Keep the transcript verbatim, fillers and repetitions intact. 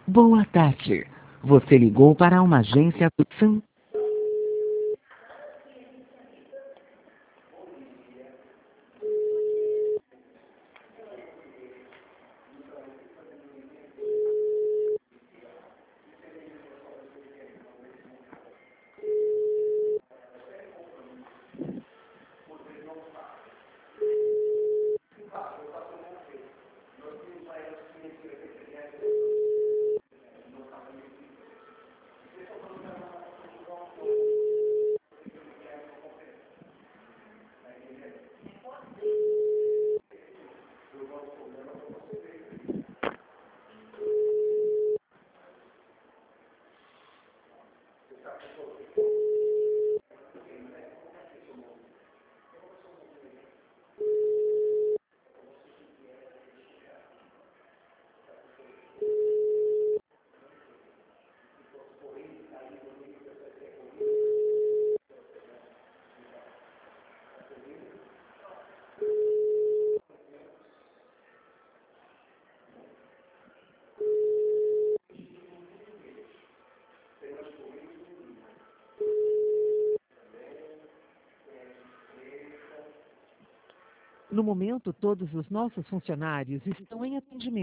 Boa tarde. Você ligou para uma agência Sun. No momento, todos os nossos funcionários estão em atendimento.